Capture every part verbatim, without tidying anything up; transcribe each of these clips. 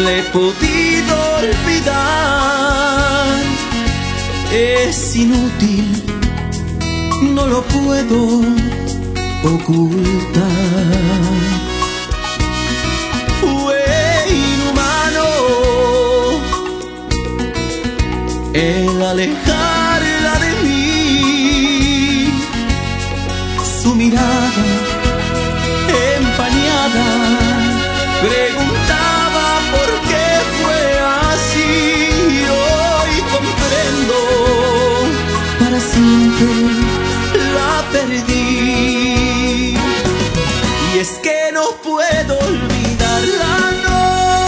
le he podido olvidar. Es inútil, no lo puedo ocultar. Fue inhumano el alejarla de mí, su mirada empañada preguntaba por qué fue así. Hoy comprendo, para siempre la perdí. Y es que no puedo olvidarla, no,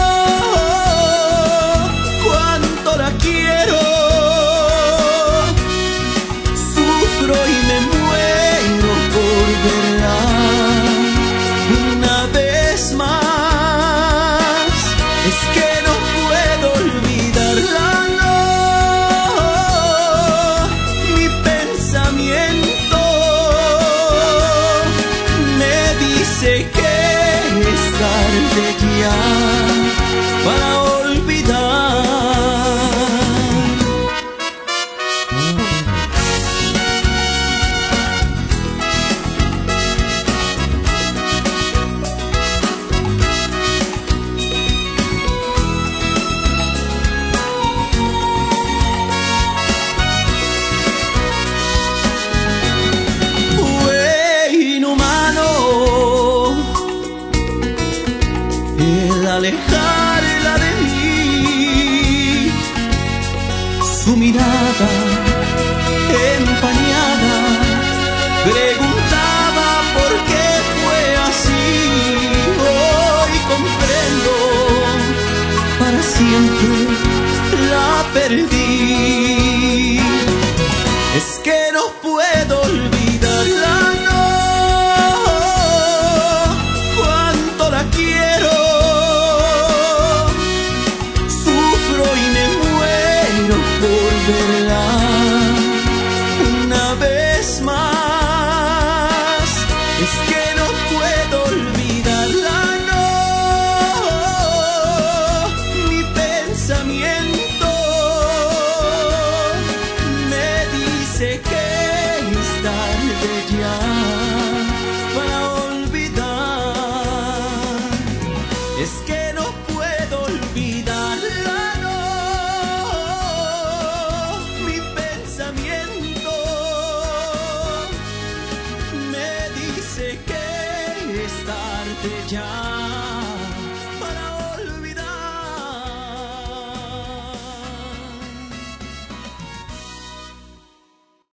cuánto la quiero. Sufro y me muero por verla una vez más. Es que no puedo olvidarla, no, mi pensamiento me dice que es tarde ya para olvidar. El alejarla de mí, su mirada empañada preguntaba por qué fue así. Hoy comprendo, para siempre la perdí. Es que no puedo olvidarla, no, cuánto la quiero. Por verla una vez más. Es que no puedo olvidarla, no, mi pensamiento me dice que es tarde ya para olvidar. Es que no puedo olvidarla, me dice que es tarde ya.